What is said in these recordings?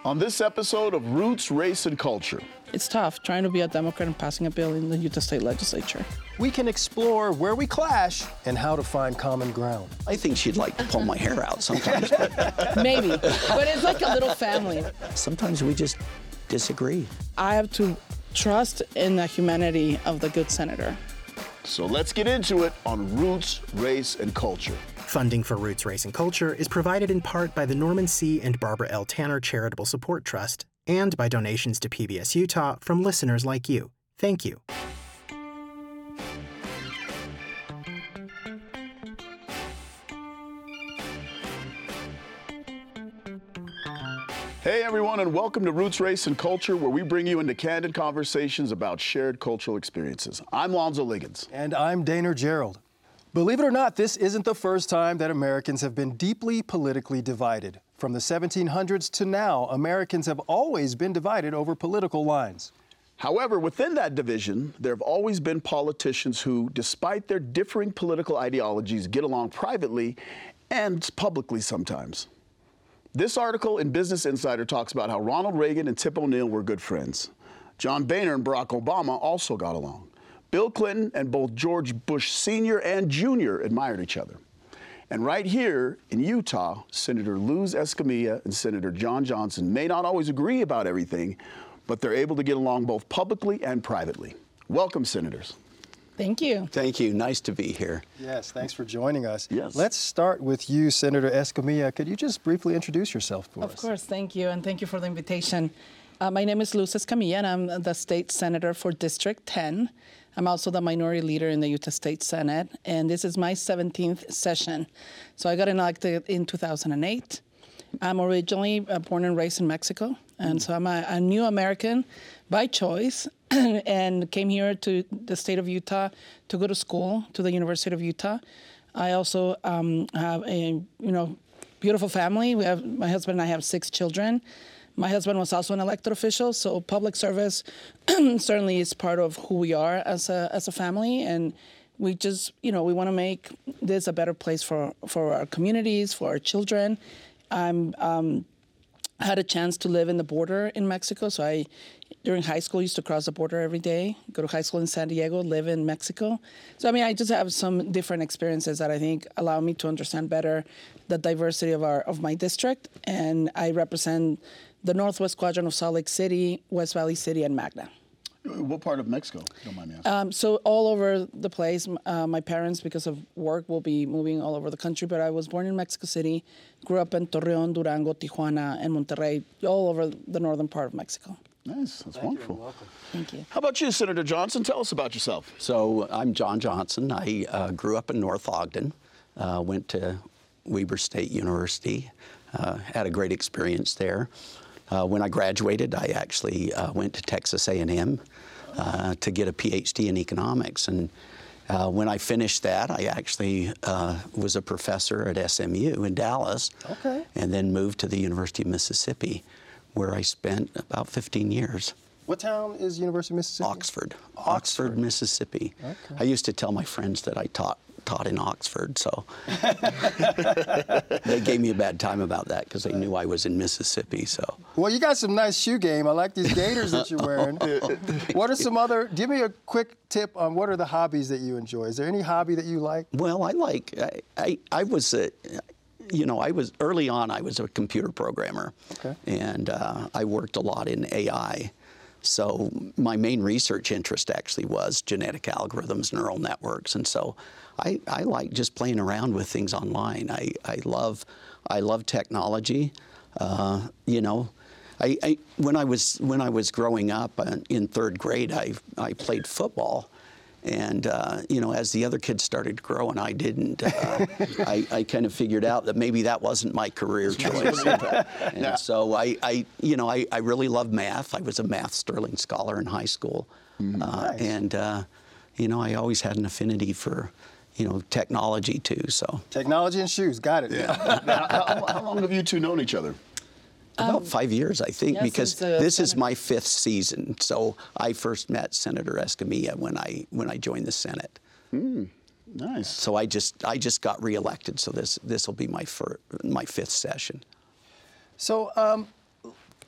On this episode of Roots, Race, and Culture. It's tough trying to be a Democrat and passing a bill in the Utah State Legislature. We can explore where we clash and how to find common ground. I think she'd like to pull my hair out sometimes. Maybe, but it's like a little family. Sometimes we just disagree. I have to trust in the humanity of the good senator. So let's get into it on Roots, Race, and Culture. Funding for Roots, Race, and Culture is provided in part by the Norman C. and Barbara L. Tanner Charitable Support Trust and by donations to PBS Utah from listeners like you. Thank you. Hey everyone, and welcome to Roots, Race, and Culture, where we bring you into candid conversations about shared cultural experiences. I'm Lonzo Liggins. And I'm Daner Gerald. Believe it or not, this isn't the first time that Americans have been deeply politically divided. From the 1700s to now, Americans have always been divided over political lines. However, within that division, there have always been politicians who, despite their differing political ideologies, get along privately and publicly sometimes. This article in Business Insider talks about how Ronald Reagan and Tip O'Neill were good friends. John Boehner and Barack Obama also got along. Bill Clinton and both George Bush Sr. and Jr. admired each other. And right here in Utah, Senator Luz Escamilla and Senator John Johnson may not always agree about everything, but they're able to get along both publicly and privately. Welcome, Senators. Thank you. Thank you. Nice to be here. Yes, thanks for joining us. Yes. Let's start with you, Senator Escamilla. Could you just briefly introduce yourself for us? Of course, thank you, and thank you for the invitation. My name is Luz Escamilla, and I'm the state senator for District 10. I'm also the minority leader in the Utah State Senate, and this is my 17th session. So I got elected in 2008. I'm originally born and raised in Mexico, and so I'm a new American by choice and came here to the state of Utah to go to school, to the University of Utah. I also have a beautiful family. My husband and I have 6 children. My husband was also an elected official, so public service certainly is part of who we are as a family, and we just, we want to make this a better place for our communities, for our children. I had a chance to live in the border in Mexico, so during high school, used to cross the border every day, go to high school in San Diego, live in Mexico. So, I just have some different experiences that I think allow me to understand better the diversity of my district, and I represent the Northwest Quadrant of Salt Lake City, West Valley City, and Magna. What part of Mexico, if you don't mind me asking? So all over the place. My parents, because of work, will be moving all over the country, but I was born in Mexico City, grew up in Torreon, Durango, Tijuana, and Monterrey, all over the northern part of Mexico. Nice, that's wonderful. You're welcome. Thank you. How about you, Senator Johnson? Tell us about yourself. So I'm John Johnson. I grew up in North Ogden, went to Weber State University, had a great experience there. When I graduated, I actually went to Texas A&M to get a PhD in economics. And when I finished that, I actually was a professor at SMU in Dallas. Okay. And then moved to the University of Mississippi, where I spent about 15 years. What town is University of Mississippi? Oxford, Mississippi. Okay. I used to tell my friends that I taught in Oxford, so they gave me a bad time about that because they knew I was in Mississippi. So. Well, you got some nice shoe game. I like these gaiters that you're wearing. What are some other? Give me a quick tip on what are the hobbies that you enjoy. Is there any hobby that you like? Well, I was early on. I was a computer programmer, okay. And I worked a lot in AI. So my main research interest actually was genetic algorithms, neural networks, and so I like just playing around with things online. I love technology. When I was growing up in 3rd grade, I played football. And, as the other kids started to grow and I didn't, I kind of figured out that maybe that wasn't my career choice. And so I really love math. I was a math Sterling Scholar in high school. Nice. And, I always had an affinity for, technology too, so. Technology and shoes, got it. Yeah. How long have you two known each other? About 5 years, I think, yeah, because since, this is my 5th season. So I first met Senator Escamilla when I joined the Senate. Nice. So I just got reelected. So this will be my 5th session. So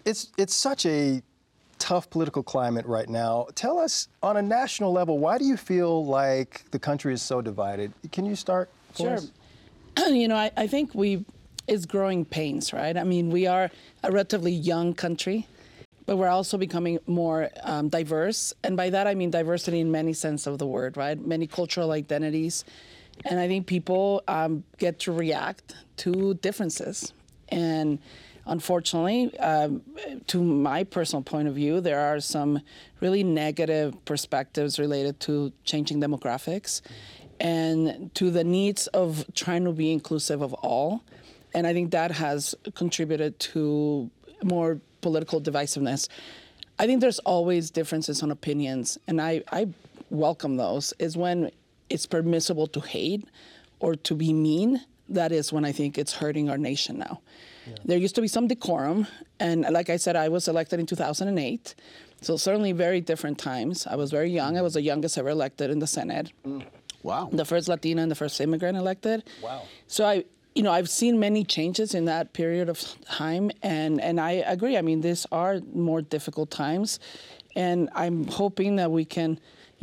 it's such a tough political climate right now. Tell us, on a national level, why do you feel like the country is so divided? Can you start for us? You know, I think it's growing pains, right? I mean, we are a relatively young country, but we're also becoming more diverse. And by that, I mean diversity in many sense of the word, right? Many cultural identities. And I think people get to react to differences. And unfortunately, to my personal point of view, there are some really negative perspectives related to changing demographics and to the needs of trying to be inclusive of all. And I think that has contributed to more political divisiveness. I think there's always differences on opinions, and I welcome those. Is when it's permissible to hate or to be mean, that is when I think it's hurting our nation now. Yeah. There used to be some decorum, and like I said, I was elected in 2008, so certainly very different times. I was very young. I was the youngest ever elected in the Senate. Wow. The first Latina and the first immigrant elected. Wow. So I've seen many changes in that period of time, and I agree. I mean, these are more difficult times, and I'm hoping that we can,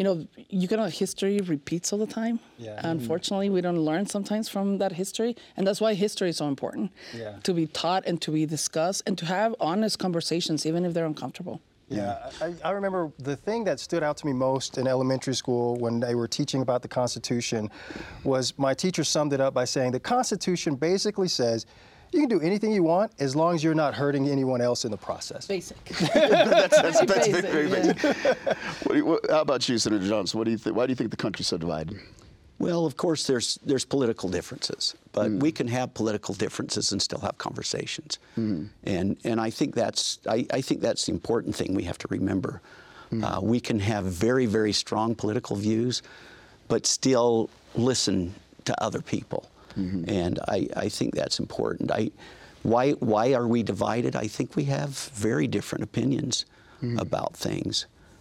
history repeats all the time. Yeah. Unfortunately, we don't learn sometimes from that history, and that's why history is so important. Yeah. To be taught and to be discussed and to have honest conversations, even if they're uncomfortable. Yeah, I remember the thing that stood out to me most in elementary school when they were teaching about the Constitution was my teacher summed it up by saying the Constitution basically says you can do anything you want as long as you're not hurting anyone else in the process. Basic. That's Basic, very yeah. basic. How about you, Senator Johnson? What do you think? Why do you think the country's so divided? Well, of course, there's political differences, but we can have political differences and still have conversations. And I think that's the important thing we have to remember. We can have very, very strong political views, but still listen to other people. And I think that's important. Why are we divided? I think we have very different opinions about things.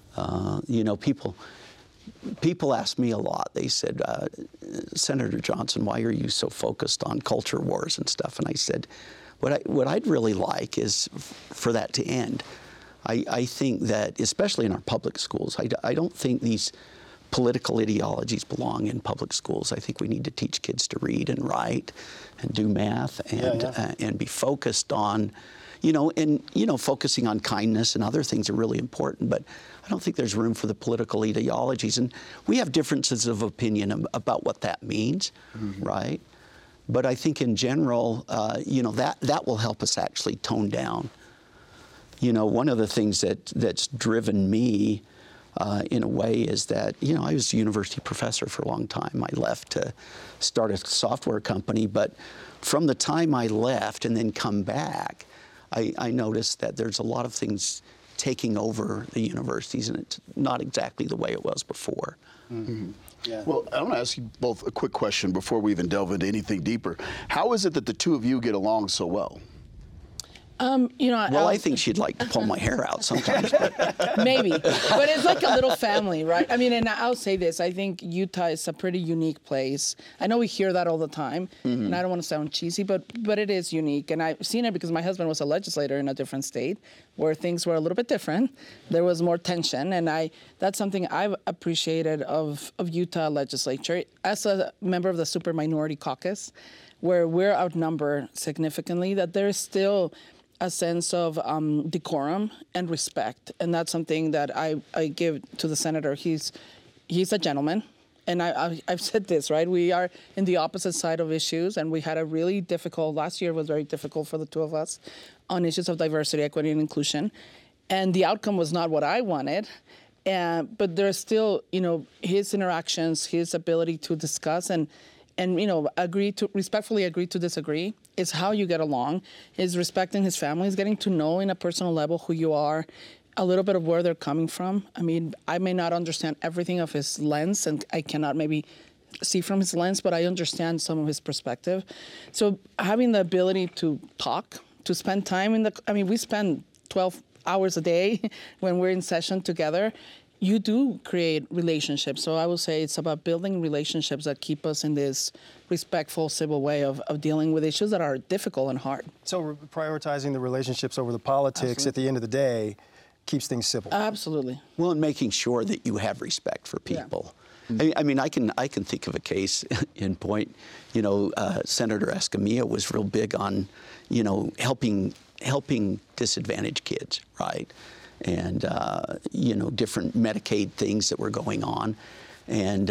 People ask me a lot. They said, Senator Johnson, why are you so focused on culture wars and stuff? And I said, what I'd really like is for that to end. I think that, especially in our public schools, I don't think these political ideologies belong in public schools. I think we need to teach kids to read and write and do math and be focused on, focusing on kindness and other things are really important. But I don't think there's room for the political ideologies. And we have differences of opinion about what that means, right? But I think in general, that will help us actually tone down. One of the things that's driven me in a way is that, I was a university professor for a long time. I left to start a software company, but from the time I left and then come back, I noticed that there's a lot of things taking over the universities, and it's not exactly the way it was before. Yeah. Well, I want to ask you both a quick question before we even delve into anything deeper. How is it that the two of you get along so well? I think she'd like to pull my hair out sometimes. But. Maybe, but it's like a little family, right? I mean, and I'll say this, I think Utah is a pretty unique place. I know we hear that all the time, and I don't want to sound cheesy, but it is unique. And I've seen it because my husband was a legislator in a different state where things were a little bit different. There was more tension, and that's something I've appreciated of Utah legislature. As a member of the super minority caucus, where we're outnumbered significantly, that there's still a sense of decorum and respect, and that's something that I give to the senator. He's a gentleman, and I've said this, right? We are in the opposite side of issues, and we had a really difficult, last year was very difficult for the two of us on issues of diversity, equity, and inclusion, and the outcome was not what I wanted, but there's still, his interactions, his ability to discuss and respectfully agree to disagree is how you get along, is respecting his family, is getting to know in a personal level who you are, a little bit of where they're coming from. I mean, I may not understand everything of his lens, and I cannot maybe see from his lens, but I understand some of his perspective. So having the ability to talk, to spend time we spend 12 hours a day when we're in session together, you do create relationships. So I would say it's about building relationships that keep us in this respectful, civil way of dealing with issues that are difficult and hard. So prioritizing the relationships over the politics at the end of the day keeps things civil. Absolutely. Well, and making sure that you have respect for people. I mean, I can think of a case in point. Senator Escamilla was real big on, helping disadvantaged kids, right? And different Medicaid things that were going on, and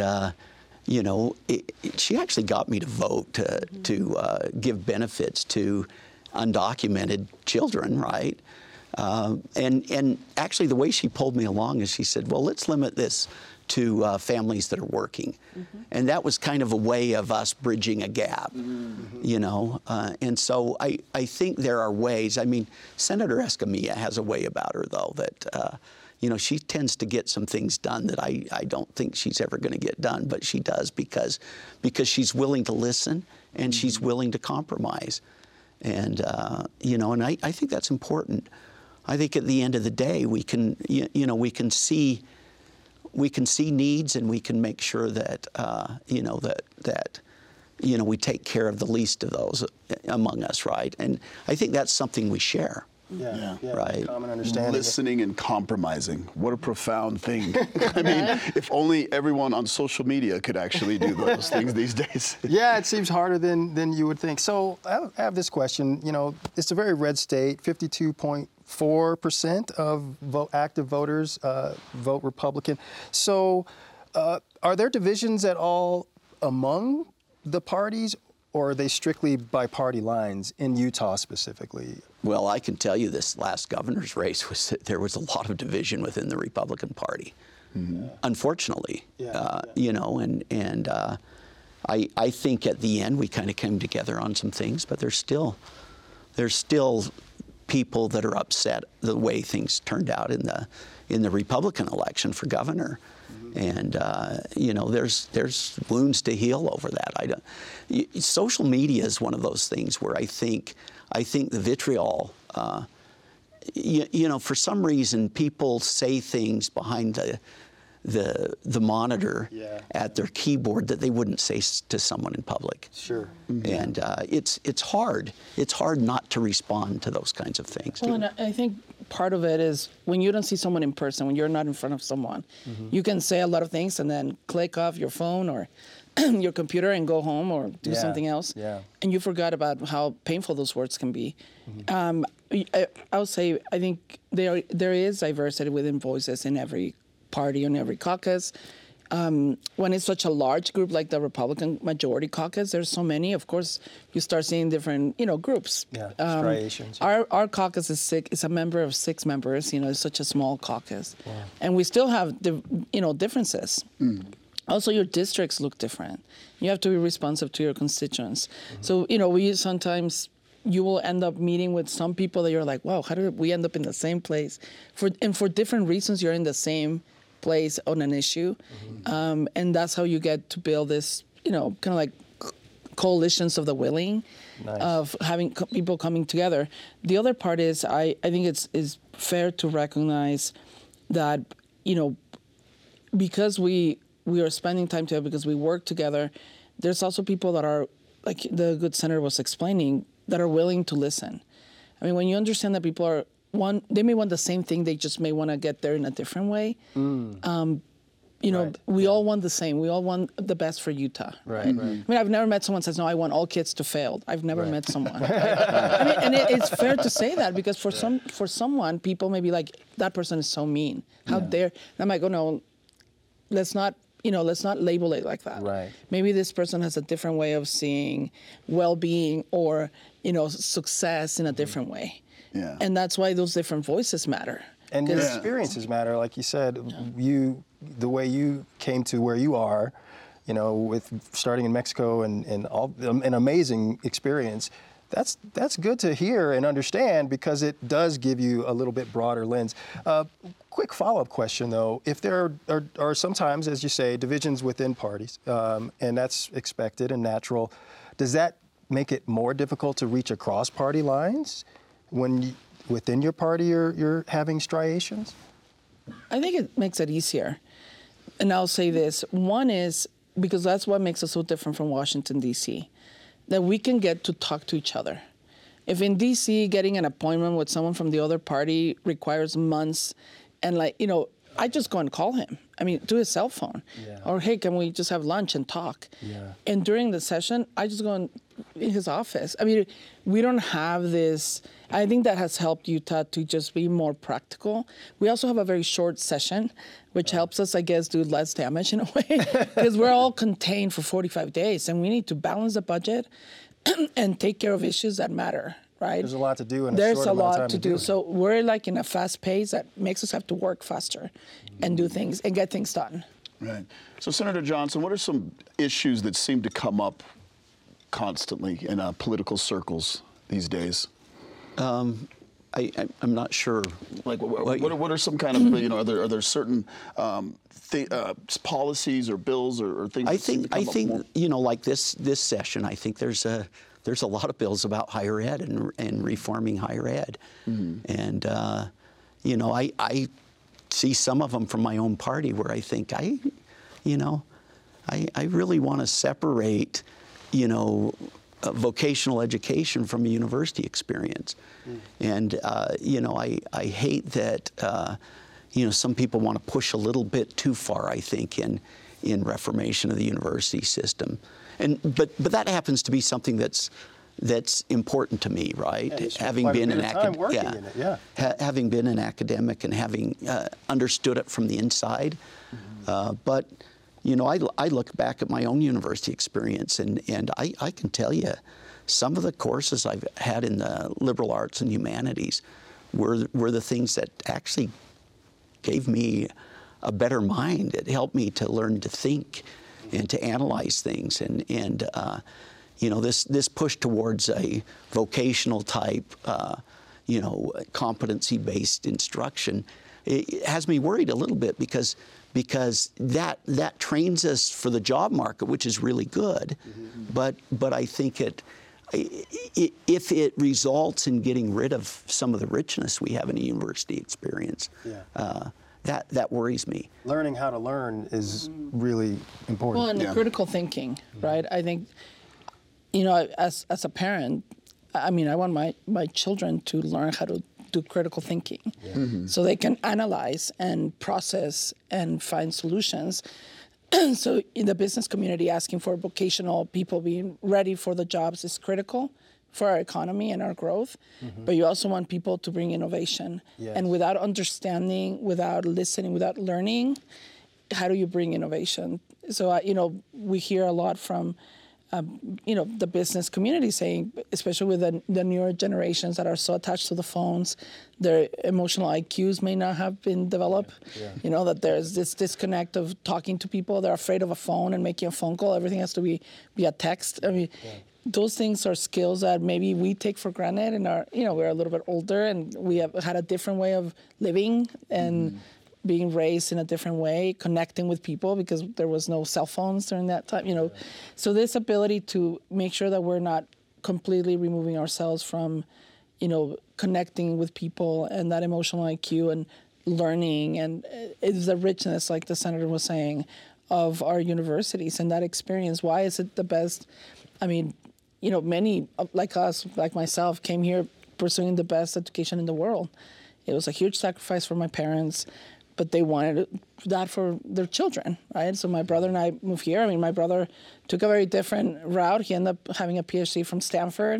she actually got me to vote to give benefits to undocumented children, right? And actually, the way she pulled me along is she said, well, let's limit this to families that are working. And that was kind of a way of us bridging a gap, and so I think there are ways. I mean, Senator Escamilla has a way about her, though, that, she tends to get some things done that I don't think she's ever going to get done, but she does because she's willing to listen and she's willing to compromise. And, and I think that's important. I think at the end of the day, we can see needs, and we can make sure that we take care of the least of those among us, right? And I think that's something we share. Yeah. Right. Common understanding. Listening and compromising. What a profound thing. I mean, if only everyone on social media could actually do those things these days. Yeah, it seems harder than you would think. So I have this question. It's a very red state. 52.4% of active voters vote Republican. So are there divisions at all among the parties, or are they strictly by party lines in Utah specifically? Well, I can tell you this last governor's race there was a lot of division within the Republican Party, unfortunately. I think at the end we kind of came together on some things, but there's still people that are upset the way things turned out in the Republican election for governor. And there's wounds to heal over that. Social media is one of those things where I think the vitriol. For some reason, people say things behind the monitor at their keyboard that they wouldn't say to someone in public. Sure. And it's hard. It's hard not to respond to those kinds of things. Well, and I think part of it is when you don't see someone in person, when you're not in front of someone, you can say a lot of things and then click off your phone or your computer and go home or do something else. Yeah. And you forgot about how painful those words can be. I would say I think there is diversity within voices in every party and every caucus. When it's such a large group like the Republican majority caucus, there's so many. Of course, you start seeing different, groups. Yeah, striations. Our caucus is a member of 6 members. It's such a small caucus, and we still have differences. Also, your districts look different. You have to be responsive to your constituents. So we sometimes. You will end up meeting with some people that you're like, wow, how did we end up in the same place? For different reasons, you're in the same place on an issue. And that's how you get to build this, kind of like coalitions of the willing, of having people coming together. The other part is I think it's fair to recognize that, because we are spending time together, because we work together, there's also people that are, like the good senator was explaining, that are willing to listen. I mean, when you understand that people are they may want the same thing, they just may want to get there in a different way. We all want the same. We all want the best for Utah. Right. I mean, I've never met someone who says, no, I want all kids to fail. I've never met someone. Right? I mean, and it's fair to say that because for someone, people may be like, that person is so mean. How dare? And I might go, no, let's not label it like that. Right. Maybe this person has a different way of seeing well-being or, success in a different way. Yeah. And that's why those different voices matter. And your experiences matter, like you said. The way you came to where you are, with starting in Mexico and all an amazing experience. That's good to hear and understand because it does give you a little bit broader lens. Quick follow-up question, though. If there are sometimes, as you say, divisions within parties, and that's expected and natural, does that make it more difficult to reach across party lines when within your party you're having striations? I think it makes it easier. And I'll say this. One is, because that's what makes us so different from Washington, D.C., that we can get to talk to each other. If in D.C. getting an appointment with someone from the other party requires months, and I just go and call him. I mean, to his cell phone. Yeah. Or, hey, can we just have lunch and talk? Yeah. And during the session, I just go in his office. I mean, we don't have this. I think that has helped Utah to just be more practical. We also have a very short session, which helps us, I guess, do less damage in a way, because we're all contained for 45 days, and we need to balance the budget and take care of issues that matter. Right? There's a lot to do in a short amount of time. There's a lot to do. So we're like in a fast pace that makes us have to work faster and do things and get things done. Right. So Senator Johnson, what are some issues that seem to come up constantly in political circles these days? I'm not sure. Like, what are some kind of, are there certain policies or bills or things? I think like this session, I think there's a lot of bills about higher ed and reforming higher ed. Mm-hmm. And, I see some of them from my own party where I think I really want to separate, vocational education from a university experience. Mm. And, I hate that, some people want to push a little bit too far, I think, in reformation of the university system. But that happens to be something that's important to me, right? Yeah, having been an having been an academic and having understood it from the inside. Mm-hmm. But I look back at my own university experience, and I can tell you, some of the courses I've had in the liberal arts and humanities were the things that actually gave me a better mind. It helped me to learn to think and to analyze things, and this push towards a vocational type, competency-based instruction, it has me worried a little bit because that trains us for the job market, which is really good, mm-hmm. but I think if it results in getting rid of some of the richness we have in a university experience. Yeah. That worries me. Learning how to learn is really important. Well, and the critical thinking, right? I think, as a parent, I want my children to learn how to do critical thinking, yeah. Mm-hmm. so they can analyze and process and find solutions. So in the business community, asking for vocational people being ready for the jobs is critical for our economy and our growth, mm-hmm. but you also want people to bring innovation. Yes. And without understanding, without listening, without learning, how do you bring innovation? So, we hear a lot from, the business community saying, especially with the newer generations that are so attached to the phones, their emotional IQs may not have been developed. Yeah. That there's this disconnect of talking to people. They're afraid of a phone and making a phone call. Everything has to be via text. Those things are skills that maybe we take for granted, and we're a little bit older, and we have had a different way of living and mm-hmm. being raised in a different way, connecting with people because there was no cell phones during that time. Right. So this ability to make sure that we're not completely removing ourselves from, connecting with people and that emotional IQ and learning, and it's the richness, like the senator was saying, of our universities and that experience. Why is it the best? Many like us, like myself, came here pursuing the best education in the world. It was a huge sacrifice for my parents, but they wanted that for their children, right? So my brother and I moved here. My brother took a very different route. He ended up having a PhD from Stanford,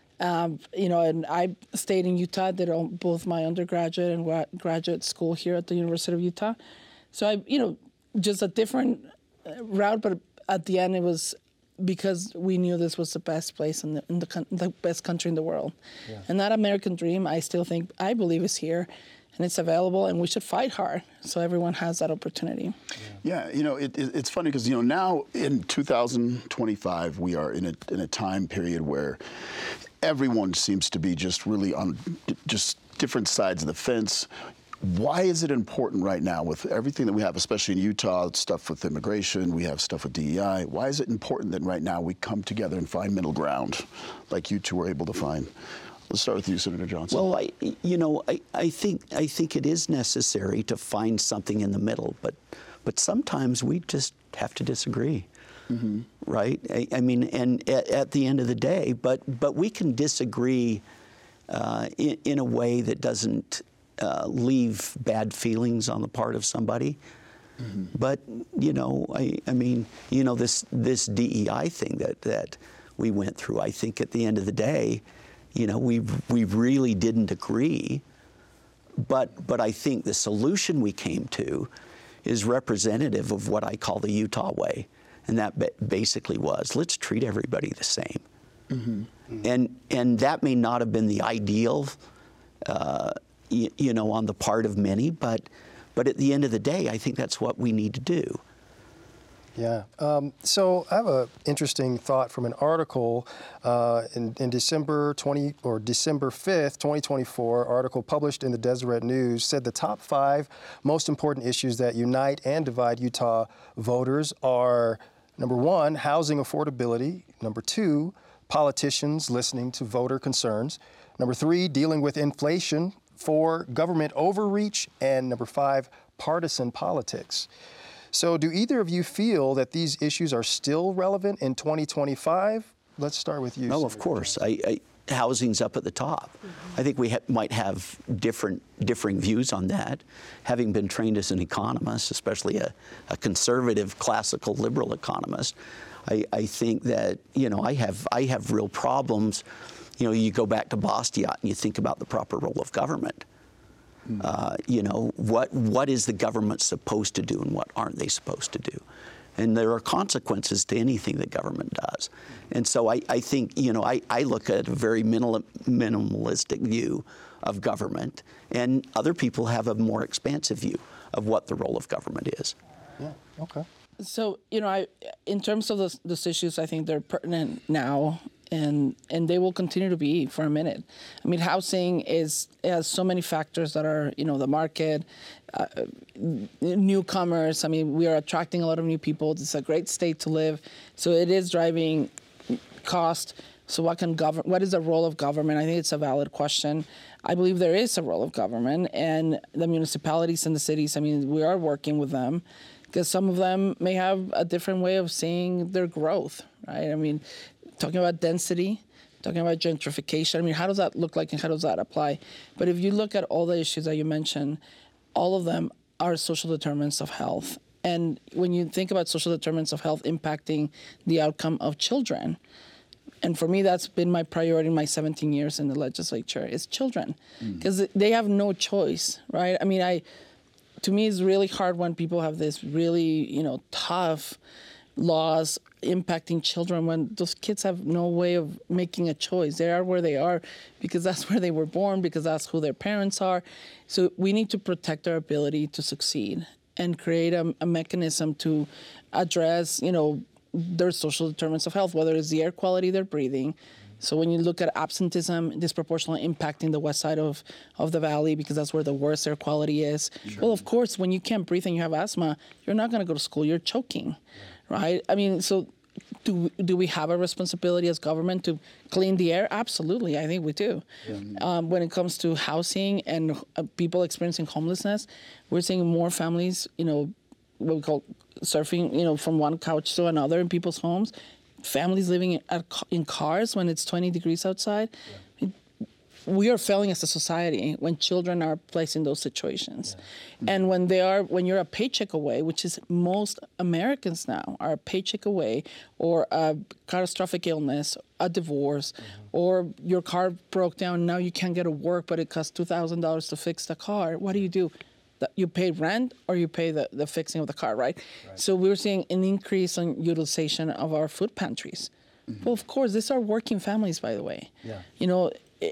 and I stayed in Utah, did both my undergraduate and graduate school here at the University of Utah. So just a different route, but at the end it was because we knew this was the best place in the best country in the world. Yeah. And that American dream, I believe is here, and it's available, and we should fight hard so everyone has that opportunity. Yeah, it's funny because, now in 2025, we are in a time period where everyone seems to be just really on just different sides of the fence. Why is it important right now with everything that we have, especially in Utah, stuff with immigration, we have stuff with DEI, why is it important that right now we come together and find middle ground like you two were able to find? Let's start with you, Senator Johnson. Well, I think it is necessary to find something in the middle, but sometimes we just have to disagree, right? I mean, and at the end of the day, but we can disagree in a way that doesn't leave bad feelings on the part of somebody. But I mean, this DEI thing that we went through, I think at the end of the day, we really didn't agree, but I think the solution we came to is representative of what I call the Utah way, and that basically was, let's treat everybody the same. And that may not have been the ideal, on the part of many, but at the end of the day, I think that's what we need to do. Yeah. So I have an interesting thought from an article in December 5th, 2024, article published in the Deseret News said the top 5 most important issues that unite and divide Utah voters are, number 1, housing affordability, number 2, politicians listening to voter concerns, number 3, dealing with inflation, 4, government overreach, and number 5, partisan politics. So do either of you feel that these issues are still relevant in 2025? Let's start with you. No, of course. Housing's up at the top. I think we might have differing views on that. Having been trained as an economist, especially a conservative, classical, liberal economist, I think that, I have real problems. You go back to Bastiat and you think about the proper role of government. What is the government supposed to do and what aren't they supposed to do? And there are consequences to anything that government does. And so I think, I look at a very minimalistic view of government, and other people have a more expansive view of what the role of government is. Yeah, okay. So, in terms of those issues, I think they're pertinent now. And they will continue to be for a minute. I mean, housing has so many factors that are, the market, newcomers. I mean, we are attracting a lot of new people. It's a great state to live. So it is driving cost. So what is the role of government? I think it's a valid question. I believe there is a role of government, and the municipalities and the cities, I mean, we are working with them because some of them may have a different way of seeing their growth, right? I mean, talking about density, talking about gentrification. I mean, how does that look like and how does that apply? But if you look at all the issues that you mentioned, all of them are social determinants of health. And when you think about social determinants of health impacting the outcome of children, and for me, that's been my priority in my 17 years in the legislature, is children. Because they have no choice, right? I mean, to me, it's really hard when people have this really, tough laws impacting children when those kids have no way of making a choice. They are where they are because that's where they were born, because that's who their parents are. So we need to protect our ability to succeed and create a mechanism to address, their social determinants of health, whether it's the air quality they're breathing. So when you look at absenteeism disproportionately impacting the west side of the valley because that's where the worst air quality is. Sure. Well, of course, when you can't breathe and you have asthma, you're not going to go to school. You're choking. Right? I mean, so do we have a responsibility as government to clean the air? Absolutely, I think we do. Yeah. When it comes to housing and people experiencing homelessness, we're seeing more families, what we call surfing, from one couch to another in people's homes. Families living in cars when it's 20 degrees outside. Yeah. We are failing as a society when children are placed in those situations. Yeah. And when you're a paycheck away, which is most Americans now are a paycheck away, or a catastrophic illness, a divorce, or your car broke down, now you can't get to work, but it costs $2,000 to fix the car. What do? You pay rent or you pay the fixing of the car, right? So we're seeing an increase in utilization of our food pantries. Well, of course, these are working families, by the way. Yeah.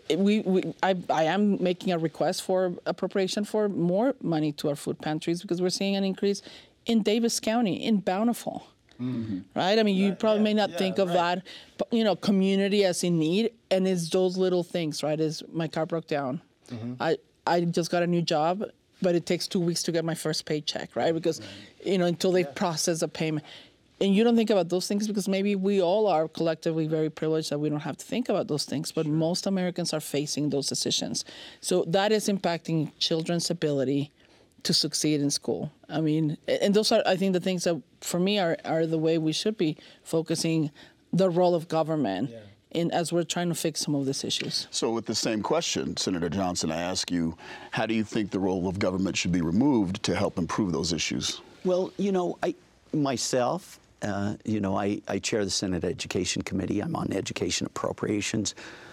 I am making a request for appropriation for more money to our food pantries because we're seeing an increase in Davis County, in Bountiful, right? I mean, you probably may not think of that, but, community as in need, and it's those little things, right? Is my car broke down. I just got a new job, but it takes 2 weeks to get my first paycheck, right? Because, until they process a payment. and you don't think about those things because maybe we all are collectively very privileged that we don't have to think about those things, but most Americans are facing those decisions. So that is impacting children's ability to succeed in school. I mean, and those are, I think, the things that, for me, are the way we should be focusing the role of government as we're trying to fix some of these issues. So with the same question, Senator Johnson, I ask you, how do you think the role of government should be removed to help improve those issues? Well, I chair the Senate Education Committee. I'm on Education Appropriations.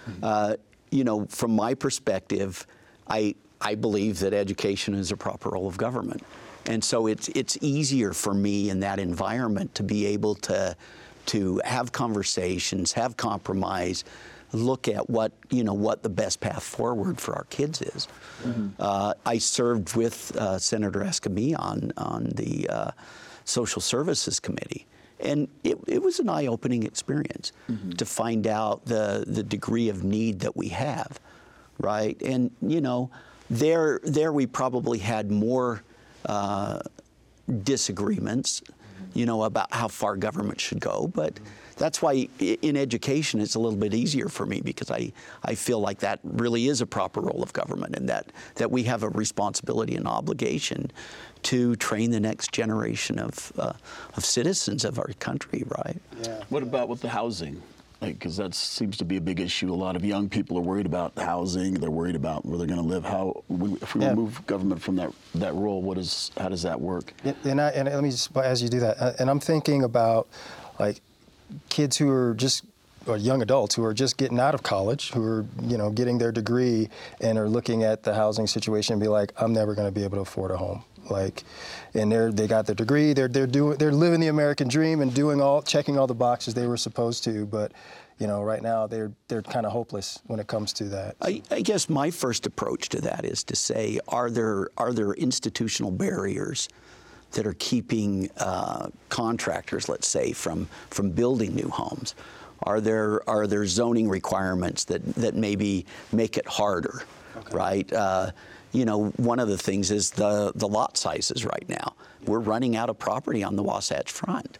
From my perspective, I believe that education is a proper role of government. And so it's easier for me in that environment to be able to have conversations, have compromise, look at what the best path forward for our kids is. I served with Senator Escamilla on the Social Services Committee. And it was an eye-opening experience to find out the degree of need that we have, right? And, there we probably had more disagreements, about how far government should go. But that's why in education it's a little bit easier for me, because I feel like that really is a proper role of government, and that we have a responsibility and obligation to train the next generation of citizens of our country, right? Yeah. What about with the housing? Because that seems to be a big issue. A lot of young people are worried about housing. They're worried about where they're going to live. If we remove government from that role, how does that work? And let me just, as you do that, and I'm thinking about like kids who are or young adults who are just getting out of college, who are getting their degree and are looking at the housing situation and be like, I'm never going to be able to afford a home. And they got their degree, they're living the American dream and checking all the boxes they were supposed to, but right now they're kind of hopeless when it comes to that. I guess my first approach to that is to say, are there institutional barriers that are keeping contractors, let's say, from building new homes? Are there zoning requirements that maybe make it harder, right? One of the things is the lot sizes right now. We're running out of property on the Wasatch Front.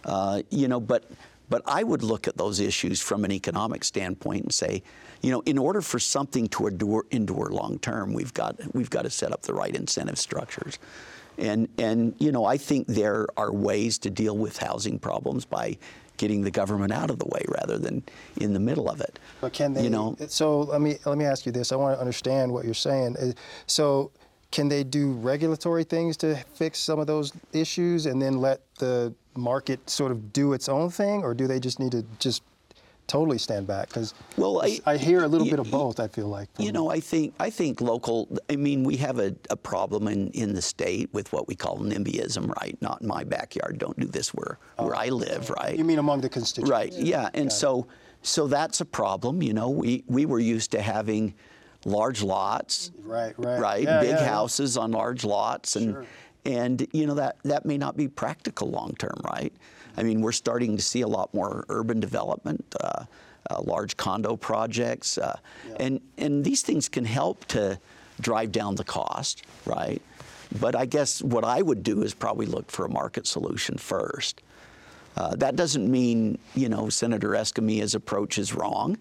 But I would look at those issues from an economic standpoint and say, in order for something to endure long term, we've got to set up the right incentive structures. And I think there are ways to deal with housing problems by getting the government out of the way rather than in the middle of it. But can they? So let me ask you this. I want to understand what you're saying. So can they do regulatory things to fix some of those issues and then let the market sort of do its own thing, or do they just need to just totally stand back? Because I hear a little bit of both, I feel like. I think local, we have a problem in the state with what we call NIMBYism, right? Not in my backyard, don't do this where I live, right? You mean among the constituents? Right, yeah. And so that's a problem. We were used to having large lots, right? Big houses on large lots, and sure. And that may not be practical long term, right? We're starting to see a lot more urban development, large condo projects, and these things can help to drive down the cost, right? But I guess what I would do is probably look for a market solution first. That doesn't mean Senator Escamilla's approach is wrong.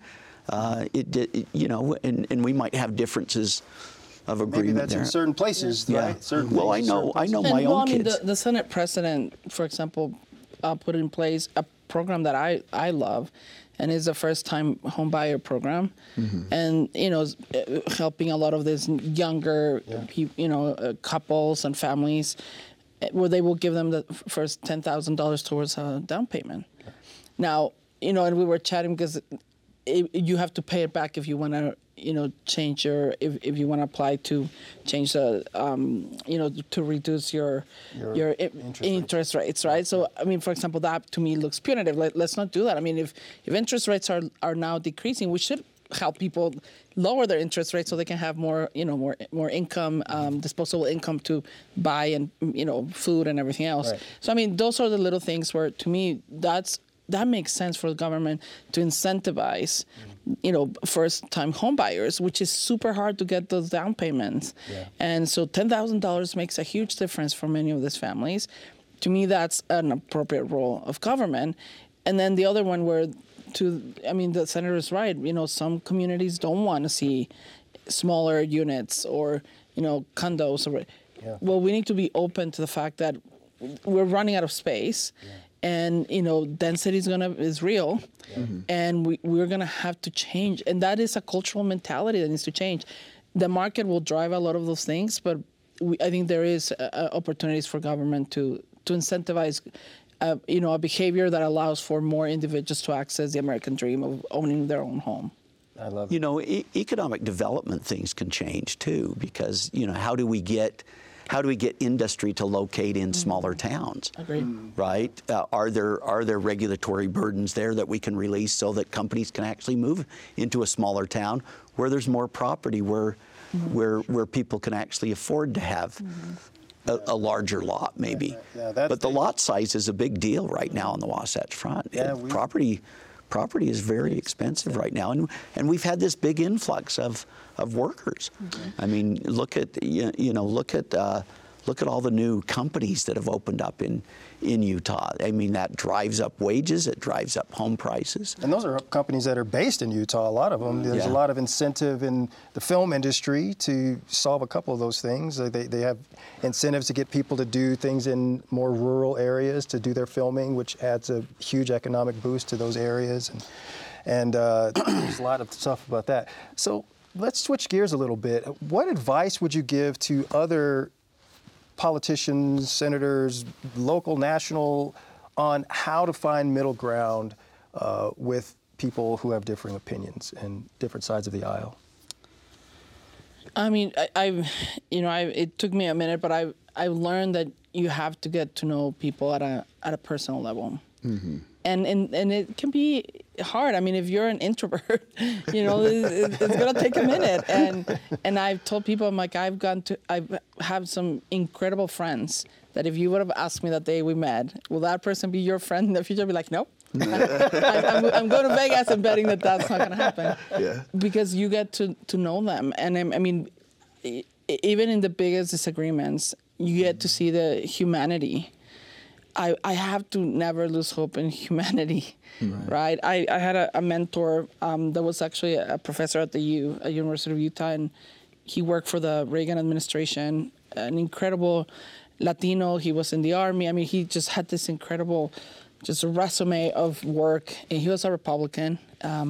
And we might have differences of agreement. Maybe that's there. In certain places, yeah. right? Certain well, places, I know my own kids. The Senate president, for example, put in place a program that I love, and is the first-time home buyer program, and helping a lot of these younger, couples and families, where they will give them the first $10,000 towards a down payment. Now, and we were chatting because you have to pay it back if you want to, change if you want to apply to change the, to reduce your interest rates, right? So, for example, that to me looks punitive. Let's not do that. If interest rates are now decreasing, we should help people lower their interest rates so they can have more more income, disposable income to buy and food and everything else. Right. So those are the little things where, to me, that makes sense for the government to incentivize, first-time home buyers, which is super hard to get those down payments. Yeah. And so $10,000 makes a huge difference for many of these families. To me, that's an appropriate role of government. And then the other one the senator is right. Some communities don't want to see smaller units or, condos. Well, we need to be open to the fact that we're running out of space. And density is real, and we're gonna have to change. And that is a cultural mentality that needs to change. The market will drive a lot of those things, but I think there is opportunities for government to incentivize, a behavior that allows for more individuals to access the American dream of owning their own home. I love it. Economic development things can change too, because how do we get industry to locate in smaller towns? Agreed. Right? Are there regulatory burdens there that we can release so that companies can actually move into a smaller town where there's more property, where people can actually afford to have a larger lot, maybe? But the lot size is a big deal right now on the Wasatch Front. Property is very expensive right now, and we've had this big influx of workers. I mean, look at all the new companies that have opened up in Utah. I mean, that drives up wages, it drives up home prices. And those are companies that are based in Utah, a lot of them. There's a lot of incentive in the film industry to solve a couple of those things. They have incentives to get people to do things in more rural areas to do their filming, which adds a huge economic boost to those areas. And there's a lot of stuff about that. So let's switch gears a little bit. What advice would you give to other politicians, senators, local, national, on how to find middle ground with people who have differing opinions and different sides of the aisle? I mean, it took me a minute, but I learned that you have to get to know people at a personal level. And it can be hard. I mean, if you're an introvert, it's gonna take a minute. And I've told people, I'm like, I have some incredible friends that if you would have asked me that day we met, will that person be your friend in the future? I'd be like, nope. I'm going to Vegas and betting that that's not gonna happen. Yeah. Because you get to know them, and I mean, even in the biggest disagreements, you get to see the humanity. I have to never lose hope in humanity, right? I had a mentor that was actually a professor at the University of Utah, and he worked for the Reagan administration, an incredible Latino. He was in the Army. I mean, he just had this incredible just resume of work, and he was a Republican.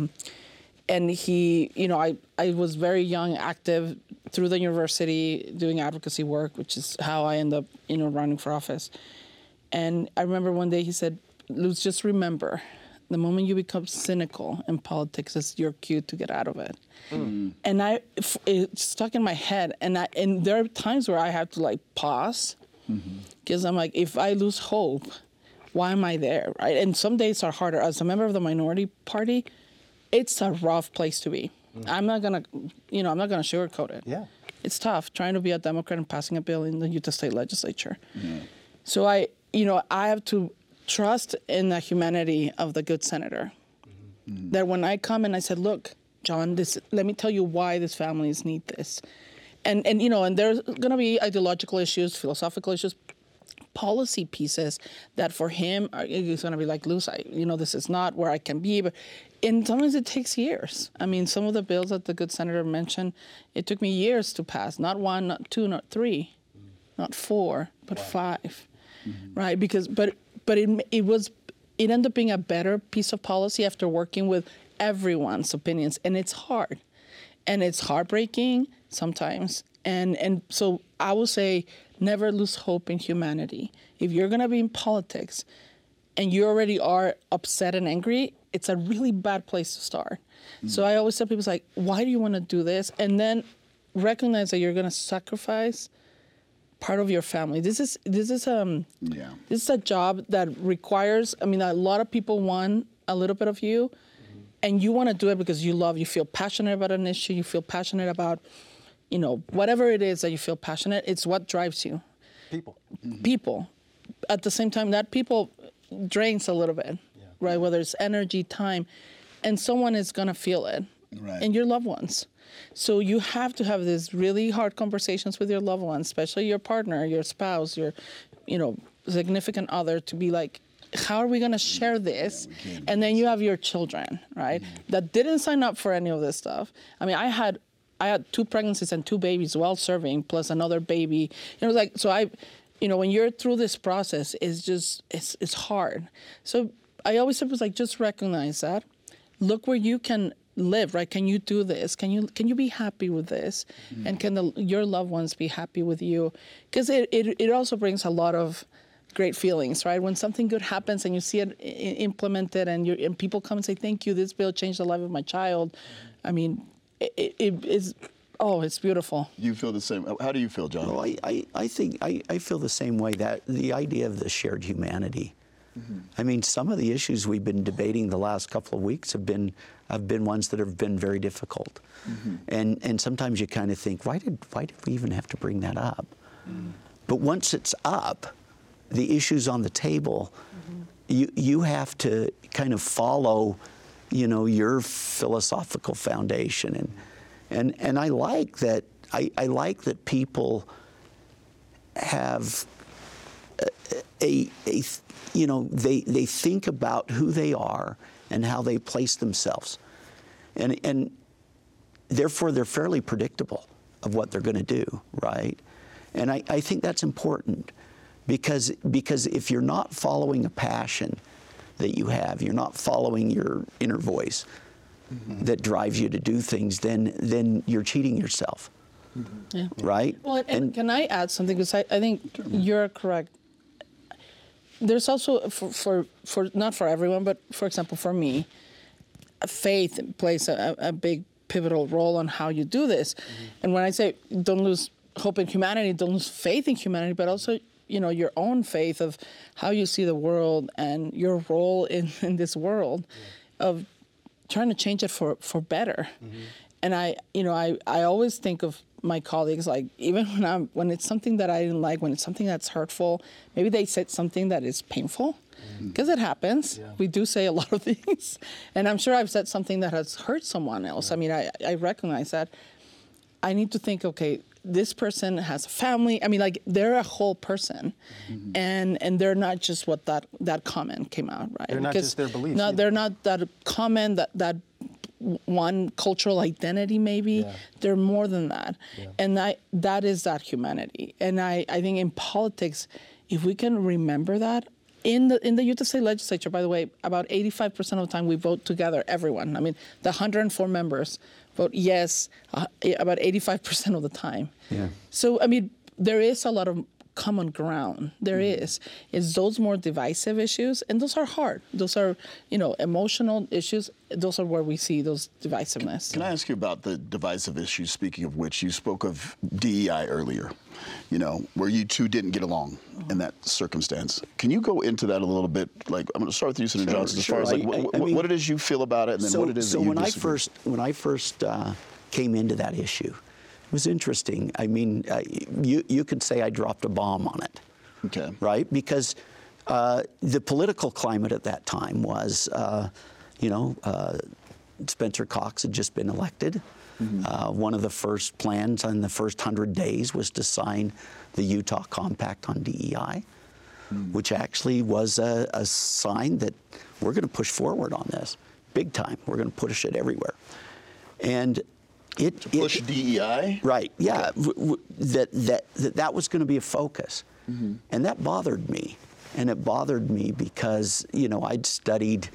And he, I was very young, active through the university, doing advocacy work, which is how I ended up, running for office. And I remember one day he said, Luz, just remember, the moment you become cynical in politics, it's your cue to get out of it. And it stuck in my head. And there are times where I have to pause, because I'm like, if I lose hope, why am I there, right? And some days are harder. As a member of the minority party, it's a rough place to be. I'm not gonna sugarcoat it. Yeah. It's tough trying to be a Democrat and passing a bill in the Utah State Legislature. So I have to trust in the humanity of the good senator. That when I come and I said, look, John, let me tell you why these families need this. And there's going to be ideological issues, philosophical issues, policy pieces that for him, he's going to be like, Luz, this is not where I can be. And sometimes it takes years. I mean, some of the bills that the good senator mentioned, it took me years to pass. Not one, not two, not three, not four, but 5. Right? But it ended up being a better piece of policy after working with everyone's opinions, and it's hard, and it's heartbreaking sometimes, and so I would say never lose hope in humanity. If you're gonna be in politics, and you already are upset and angry, it's a really bad place to start. So I always tell people, it's like, why do you want to do this? And then recognize that you're gonna sacrifice part of your family. This is a job that requires, a lot of people want a little bit of you, and you want to do it because you feel passionate about an issue, you feel passionate about, whatever it is that you feel passionate, it's what drives you. People. At the same time, that people drains a little bit, right? Whether it's energy, time, and someone is going to feel it, and your loved ones. So you have to have these really hard conversations with your loved ones, especially your partner, your spouse, your, significant other to be like, how are we going to share this? And then you have your children, right, that didn't sign up for any of this stuff. I mean, I had 2 pregnancies and 2 babies while serving, plus another baby. Like, so when you're through this process, it's hard. So I always said, was like, just recognize that. Look where you can live, right? Can you do this? Can you be happy with this? And can your loved ones be happy with you? Because it also brings a lot of great feelings, right? When something good happens and you see it implemented, and people come and say, thank you, this bill changed the life of my child. I mean, it's beautiful. You feel the same. How do you feel, John? Well, I think I feel the same way, that the idea of the shared humanity. I mean, some of the issues we've been debating the last couple of weeks have been ones that have been very difficult. And sometimes you kind of think, why did we even have to bring that up? But once it's up, the issues on the table, you have to kind of follow, your philosophical foundation, and I like that. I like that people have they think about who they are and how they place themselves, and therefore they're fairly predictable of what they're going to do, right? And I think that's important. Because if you're not following a passion that you have, you're not following your inner voice that drives you to do things, then you're cheating yourself, right? Well, and can I add something? Because I think you're correct. There's also, for not for everyone, but for example, for me, faith plays a big pivotal role on how you do this. And when I say don't lose hope in humanity, don't lose faith in humanity, but also your own faith of how you see the world and your role in this world of trying to change it for better. And I always think of my colleagues, like, even when it's something that I didn't like, when it's something that's hurtful, maybe they said something that is painful, because it happens. We do say a lot of things. And I'm sure I've said something that has hurt someone else. I mean, I recognize that. I need to think, okay, this person has a family. I mean, like, they're a whole person, and they're not just what that comment came out, right? They're not just their beliefs. No, they're not that comment, that one cultural identity, maybe. They're more than that, and that is that humanity. And I think in politics, if we can remember that. In the Utah State Legislature, by the way, about 85% of the time we vote together, everyone. I mean, the 104 members vote yes about 85% of the time. So, I mean, there is a lot of common ground. There is. It's those more divisive issues, and those are hard. Those are, emotional issues. Those are where we see those divisiveness. Can I ask you about the divisive issues, speaking of which, you spoke of DEI earlier, where you two didn't get along in that circumstance. Can you go into that a little bit? Like, I'm going to start with you, Senator Johnson, as far as what it is you feel about it, and then what it is that you disagree. when I first came into that issue, it was interesting. I mean, you could say I dropped a bomb on it. Okay. Right? Because the political climate at that time was, Spencer Cox had just been elected. One of the first plans on the first 100 days was to sign the Utah Compact on DEI, which actually was a sign that we're going to push forward on this big time. We're going to push it everywhere. And to push DEI? Right, yeah. Okay. That was going to be a focus. And that bothered me. And it bothered me because, I'd studied,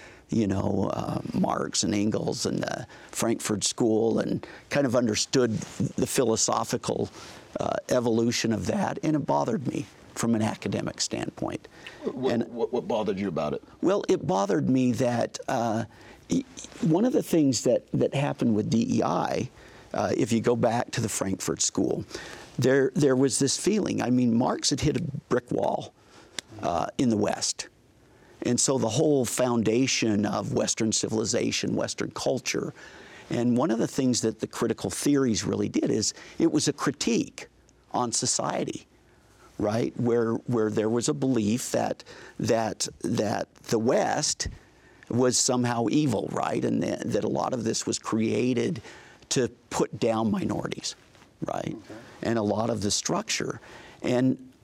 Marx and Engels and the Frankfurt School, and kind of understood the philosophical evolution of that, and it bothered me from an academic standpoint. What bothered you about it? Well, it bothered me that one of the things that happened with DEI, if you go back to the Frankfurt School, there was this feeling. I mean, Marx had hit a brick wall in the West. And so the whole foundation of Western civilization, Western culture, and one of the things that the critical theories really did is it was a critique on society, right? Where there was a belief that the West was somehow evil, right? And that a lot of this was created to put down minorities, right? Okay. And a lot of the structure. And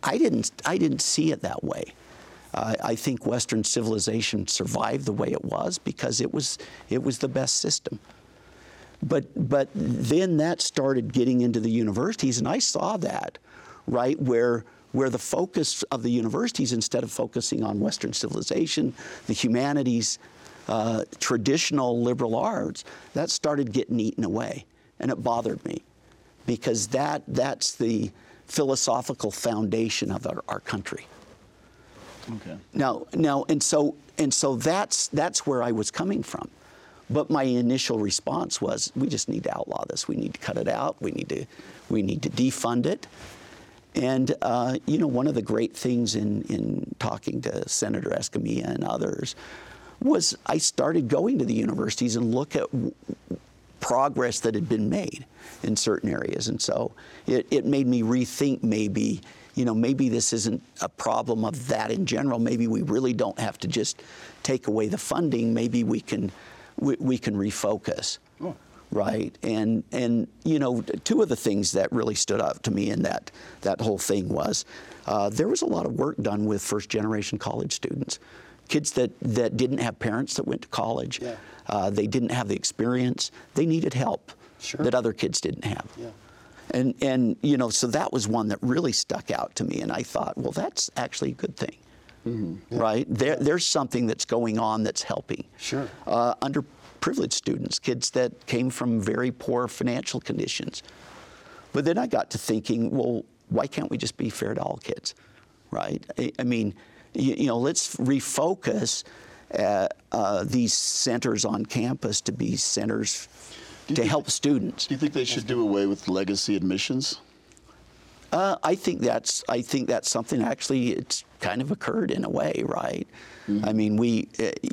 I didn't see it that way. I think Western civilization survived the way it was because it was the best system. But then that started getting into the universities, and I saw that, right, where the focus of the universities, instead of focusing on Western civilization, the humanities, traditional liberal arts, that started getting eaten away, and it bothered me, because that's the philosophical foundation of our country. Okay. Now, and so that's where I was coming from. But my initial response was, we just need to outlaw this. We need to cut it out. We need to defund it. And you know, one of the great things in talking to Senator Escamilla and others was I started going to the universities and look at progress that had been made in certain areas. And so it made me rethink, maybe, you know, maybe this isn't a problem of that in general. Maybe we really don't have to just take away the funding. Maybe we can refocus. Oh. Right, and you know, two of the things that really stood out to me in that whole thing was there was a lot of work done with first-generation college students, kids that didn't have parents that went to college. Yeah. They didn't have the experience. They needed help that other kids didn't have. Yeah. And you know, so that was one that really stuck out to me, and I thought, well, that's actually a good thing. Mm-hmm. Yeah. Right? There's something that's going on that's helping. Sure. Underprivileged students, kids that came from very poor financial conditions. But then I got to thinking, well, why can't we just be fair to all kids, right? I mean, you know, let's refocus these centers on campus to be centers to help students. Do you think they should do away with legacy admissions? I think that's something, actually, it's kind of occurred in a way, right? Mm-hmm. I mean, we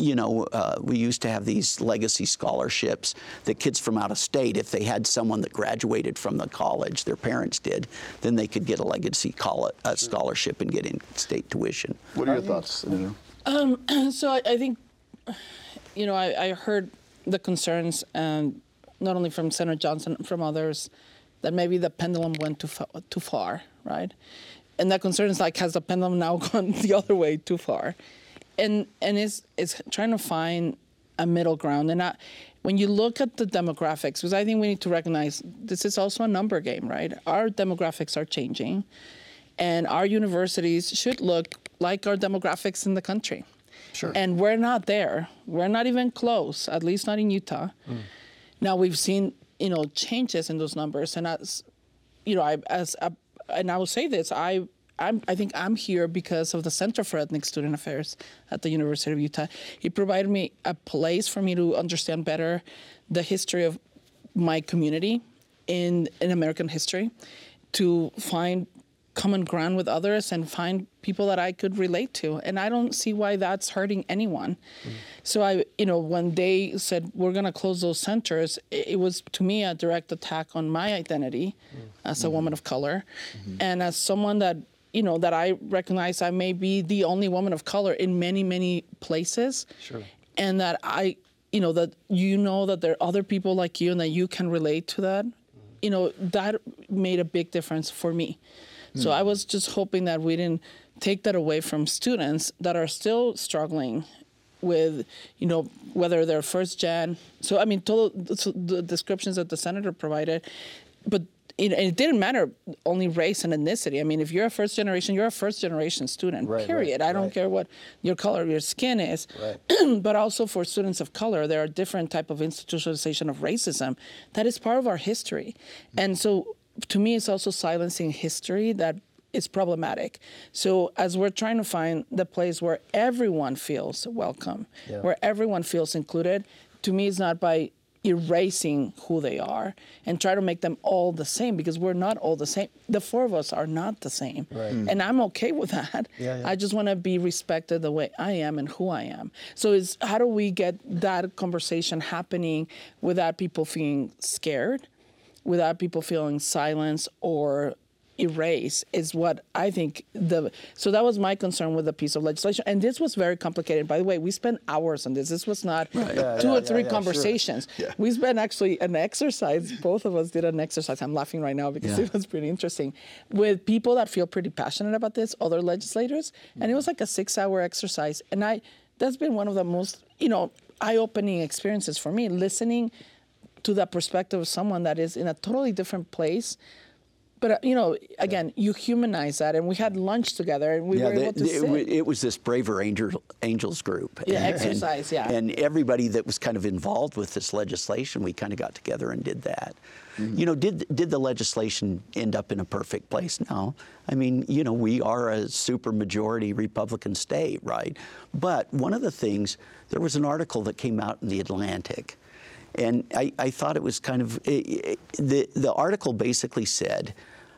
used to have these legacy scholarships that kids from out of state, if they had someone that graduated from the college, their parents did, then they could get a legacy scholarship and get in-state tuition. What are your thoughts, Senator? So I think, you know, I heard the concerns, not only from Senator Johnson, from others, that maybe the pendulum went too far, right? And that concern is like, has the pendulum now gone the other way too far? And it's trying to find a middle ground. And when you look at the demographics, because I think we need to recognize this is also a number game, right? Our demographics are changing, and our universities should look like our demographics in the country. Sure. And we're not there. We're not even close, at least not in Utah. Mm. Now we've seen, you know, changes in those numbers, and as you know, and I will say this, I think I'm here because of the Center for Ethnic Student Affairs at the University of Utah. It provided me a place for me to understand better the history of my community in American history, to find common ground with others and find people that I could relate to. And I don't see why that's hurting anyone. Mm. So when they said we're going to close those centers, it was to me a direct attack on my identity as a woman of color, and as someone that, you know, that I recognize I may be the only woman of color in many, many places. Sure. And that that there are other people like you and that you can relate to that. You know, that made a big difference for me. So I was just hoping that we didn't take that away from students that are still struggling with, you know, whether they're first gen. So, I mean, the descriptions that the senator provided, but it didn't matter only race and ethnicity. I mean, if you're a first generation, you're a first generation student, period. I don't care what your color of your skin is. Right. But also for students of color, there are different type of institutionalization of racism that is part of our history. And so, to me, it's also silencing history that is problematic. So as we're trying to find the place where everyone feels welcome, where everyone feels included, to me, it's not by erasing who they are and try to make them all the same, because we're not all the same. The four of us are not the same. Right. And I'm okay with that. I just want to be respected the way I am and who I am. So it's how do we get that conversation happening without people feeling scared, without people feeling silenced or, erase is what I think so that was my concern with the piece of legislation. And this was very complicated. By the way, we spent hours on this. This was not two or three conversations. Sure. Yeah. We spent actually an exercise. Both of us did an exercise. I'm laughing right now because it was pretty interesting with people that feel pretty passionate about this, other legislators. And it was like a 6-hour exercise. And that's been one of the most, eye-opening experiences for me, listening to the perspective of someone that is in a totally different place. But, again, you humanize that. And we had lunch together, and we were able to sit. It was this Braver Angels group. Exercise. And everybody that was kind of involved with this legislation, we kind of got together and did that. Did the legislation end up in a perfect place? No. I mean, we are a super majority Republican state, right? But one of the things, there was an article that came out in the Atlantic, and I thought it was kind of, the article basically said,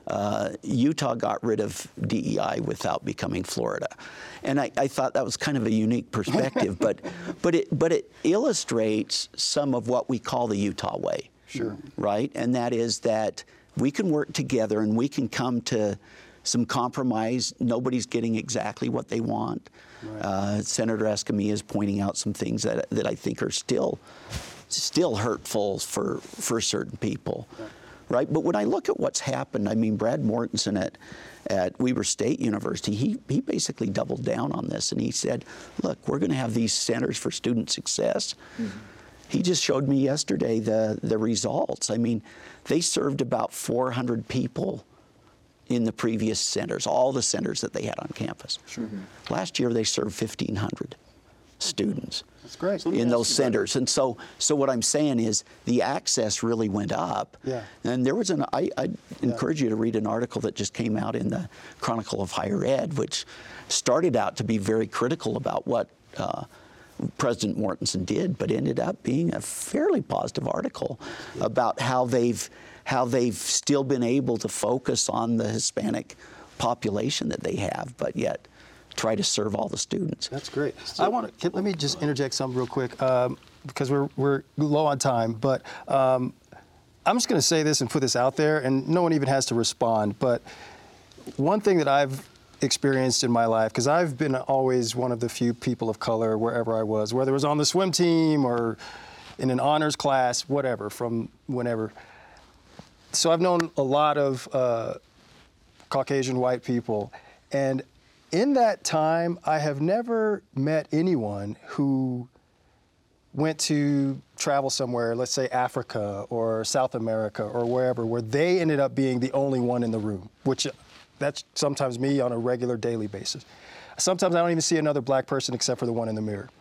Utah got rid of DEI without becoming Florida. And I thought that was kind of a unique perspective, but it illustrates some of what we call the Utah way. Sure. Right? And that is that we can work together and we can come to some compromise. Nobody's getting exactly what they want. Right. Senator Escamilla is pointing out some things that I think are still hurtful for certain people. Right? But when I look at what's happened, I mean, Brad Mortensen at Weber State University, he basically doubled down on this, and he said, look, we're going to have these centers for student success. He just showed me yesterday the results. I mean, they served about 400 people in the previous centers, all the centers that they had on campus. Sure. Last year, they served 1,500 students. That's great. In those centers. And so what I'm saying is the access really went up. Yeah. And there was I encourage you to read an article that just came out in the Chronicle of Higher Ed, which started out to be very critical about what President Mortensen did, but ended up being a fairly positive article about how they've still been able to focus on the Hispanic population that they have, but yet try to serve all the students. That's great. Let me just interject something real quick because we're low on time, but I'm just going to say this and put this out there, and no one even has to respond, but one thing that I've experienced in my life, because I've been always one of the few people of color wherever I was, whether it was on the swim team or in an honors class, whatever, from whenever. So I've known a lot of Caucasian white people, and in that time, I have never met anyone who went to travel somewhere, let's say Africa or South America or wherever, where they ended up being the only one in the room, which that's sometimes me on a regular daily basis. Sometimes I don't even see another black person except for the one in the mirror.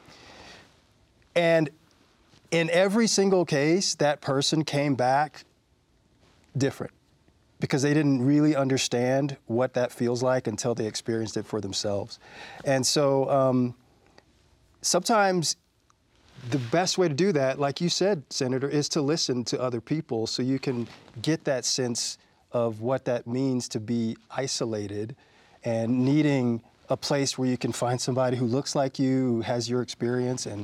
And in every single case, that person came back different because they didn't really understand what that feels like until they experienced it for themselves. And so sometimes the best way to do that, like you said, Senator, is to listen to other people so you can get that sense of what that means to be isolated and needing a place where you can find somebody who looks like you, who has your experience. And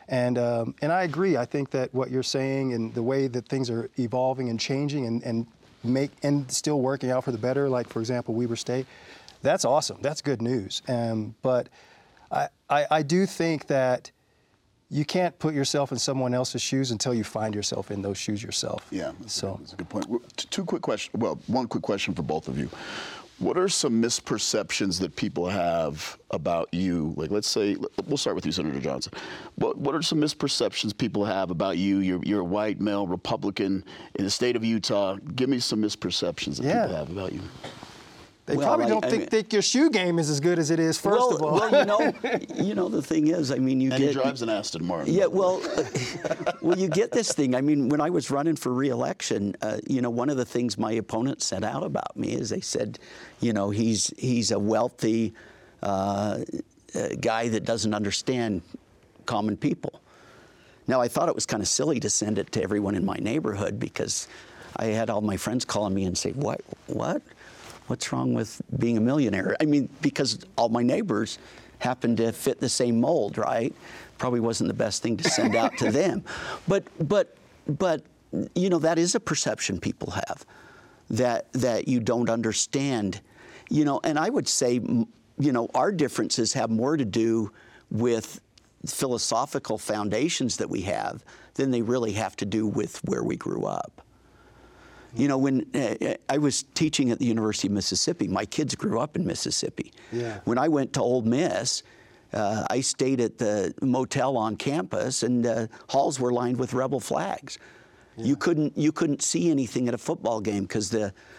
I agree. I think that what you're saying and the way that things are evolving and changing and still working out for the better, like, for example, Weber State, that's awesome. That's good news. But I do think that you can't put yourself in someone else's shoes until you find yourself in those shoes yourself. Yeah, that's a good point. Two quick questions. Well, one quick question for both of you. What are some misperceptions that people have about you? Like, let's say, we'll start with you, Senator Johnson. What are some misperceptions people have about you? You're a white male Republican in the state of Utah. Give me some misperceptions that people have about you. They probably don't think your shoe game is as good as it is, first of all. Well, the thing is, I mean, he drives an Aston Martin. Yeah, well, you get this thing. I mean, when I was running for re-election, one of the things my opponents sent out about me is they said, he's a wealthy guy that doesn't understand common people. Now, I thought it was kind of silly to send it to everyone in my neighborhood because I had all my friends calling me and say, what? What's wrong with being a millionaire? I mean, because all my neighbors happen to fit the same mold, right? Probably wasn't the best thing to send out to them. But that is a perception people have, that you don't understand. And I would say, our differences have more to do with philosophical foundations that we have than they really have to do with where we grew up. When I was teaching at the University of Mississippi, my kids grew up in Mississippi. Yeah. When I went to Ole Miss, I stayed at the motel on campus, and halls were lined with rebel flags. Yeah. You couldn't see anything at a football game because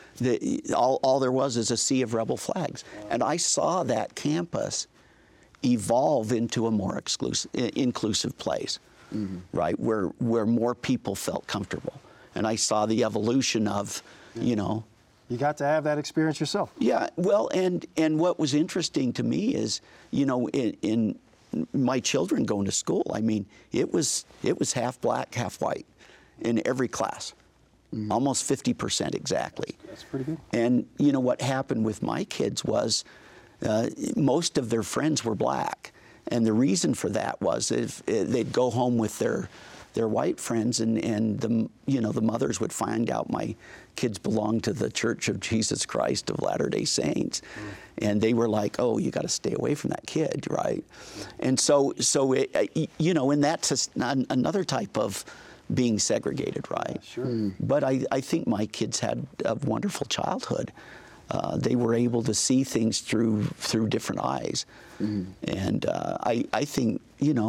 all there was is a sea of rebel flags. Wow. And I saw that campus evolve into a more inclusive place, right, where more people felt comfortable. And I saw the evolution of, You got to have that experience yourself. Yeah, well, and what was interesting to me is, in my children going to school, I mean, it was half black, half white in every class, almost 50% exactly. That's pretty good. And, what happened with my kids was most of their friends were black. And the reason for that was if they'd go home with their white friends, and the mothers would find out my kids belonged to the Church of Jesus Christ of Latter-day Saints, and they were like, "Oh, you got to stay away from that kid, right?" And so and that's another type of being segregated, right? Sure. But I think my kids had a wonderful childhood. They were able to see things through different eyes, and I think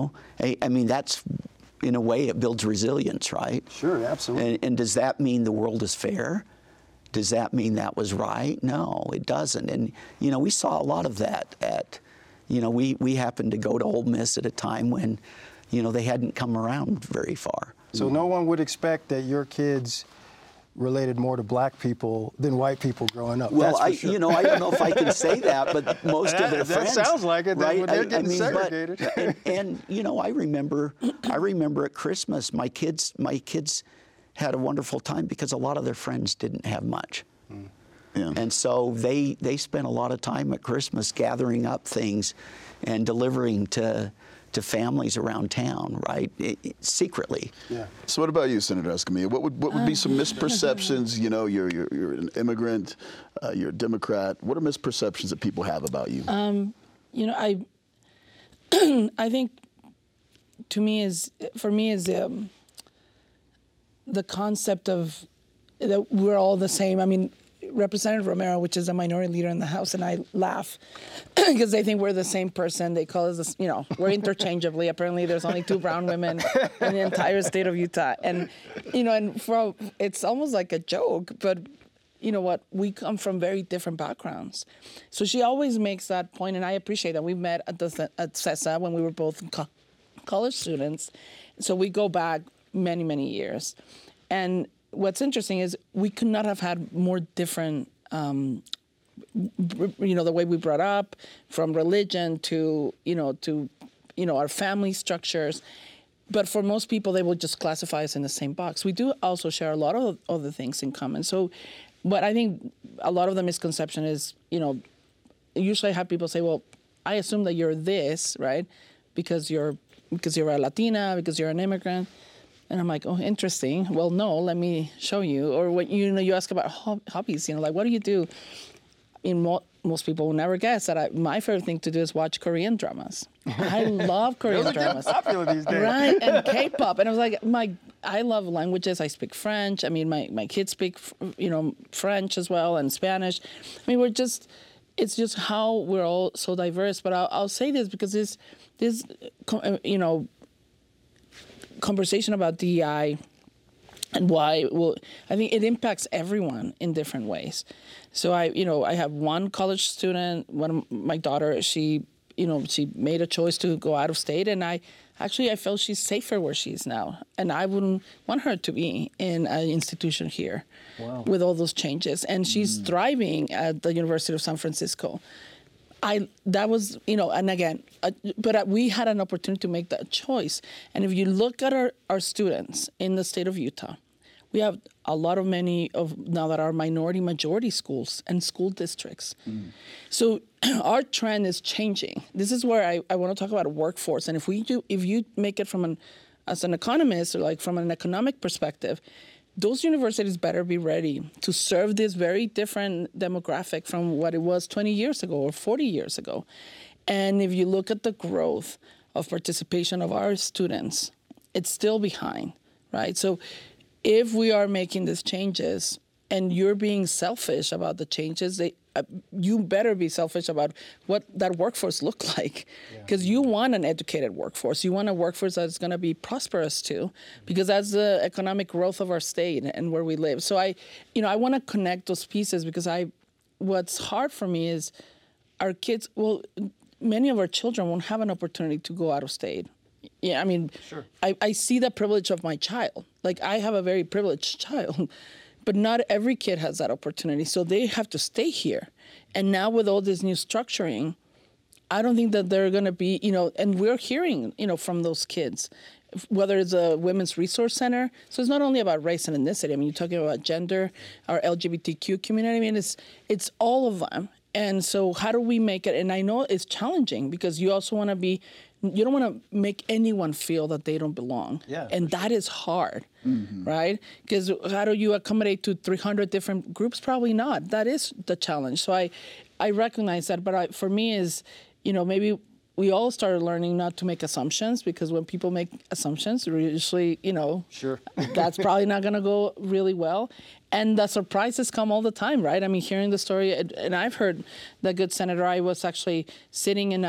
I mean that's. In a way, it builds resilience, right? Sure, absolutely. And does that mean the world is fair? Does that mean that was right? No, it doesn't. And, we saw a lot of that we happened to go to Ole Miss at a time when, they hadn't come around very far. So no one would expect that your kids related more to black people than white people growing up. Well, That's for sure. I don't know if I can say that, but most of their friends. That sounds like it. Right? When they're getting segregated. And I remember at Christmas, my kids had a wonderful time because a lot of their friends didn't have much. Yeah. And so they spent a lot of time at Christmas gathering up things and delivering to families around town, right? Secretly. Yeah. So what about you, Senator Escamilla? What would be some misperceptions? You're an immigrant, you're a Democrat. What are misperceptions that people have about you? I think for me is the concept of that we're all the same. I mean, Representative Romero, which is a minority leader in the House, and I laugh because they think we're the same person. They call us, we're interchangeably. Apparently, there's only 2 brown women in the entire state of Utah, and it's almost like a joke. But you know what? We come from very different backgrounds, so she always makes that point, and I appreciate that. We met at CESA when we were both college students, so we go back many, many years, and. What's interesting is we could not have had more different, the way we brought up, from religion to our family structures. But for most people, they will just classify us in the same box. We do also share a lot of other things in common. So, but I think a lot of the misconception is, usually I have people say, well, I assume that you're this, right? Because you're a Latina, because you're an immigrant. And I'm like, oh, interesting. Well, no, let me show you. Or when you ask about hobbies, like what do you do? Most people will never guess that my favorite thing to do is watch Korean dramas. I love Korean dramas. Those are popular these days. Right, and K-pop. And I was like, I love languages. I speak French. I mean, my kids speak, French as well, and Spanish. I mean, it's just how we're all so diverse. But I'll say this because this conversation about DEI and why I think it impacts everyone in different ways. So I have one college student, my daughter, she made a choice to go out of state, and I felt she's safer where she is now, and I wouldn't want her to be in an institution here. Wow. With all those changes, and she's thriving at the University of San Francisco. That was, and again, but we had an opportunity to make that choice. And if you look at our students in the state of Utah, we have a lot of many of now that are majority schools and school districts. So our trend is changing. This is where I want to talk about a workforce. And if you make it as an economist or like from an economic perspective, those universities better be ready to serve this very different demographic from what it was 20 years ago or 40 years ago. And if you look at the growth of participation of our students, it's still behind, right? So if we are making these changes and you're being selfish about the changes, you better be selfish about what that workforce look like, because you want an educated workforce. You want a workforce that's going to be prosperous too, because that's the economic growth of our state and where we live. So I want to connect those pieces, because what's hard for me is our kids. Well, many of our children won't have an opportunity to go out of state. Yeah, I mean, sure. I see the privilege of my child. Like, I have a very privileged child. But not every kid has that opportunity, so they have to stay here. And now with all this new structuring, I don't think that they're going to be, and we're hearing, from those kids, whether it's a women's resource center. So it's not only about race and ethnicity. I mean, you're talking about gender, our LGBTQ community. I mean, it's all of them. And so how do we make it? And I know it's challenging, because you also want to you don't want to make anyone feel that they don't belong. Yeah, and that is hard, right? Because how do you accommodate to 300 different groups? Probably not. That is the challenge. So I recognize that. But for me is, maybe we all started learning not to make assumptions, because when people make assumptions, they're usually, sure, that's probably not going to go really well. And the surprises come all the time, right? I mean, hearing the story, and I've heard the good senator, I was actually sitting in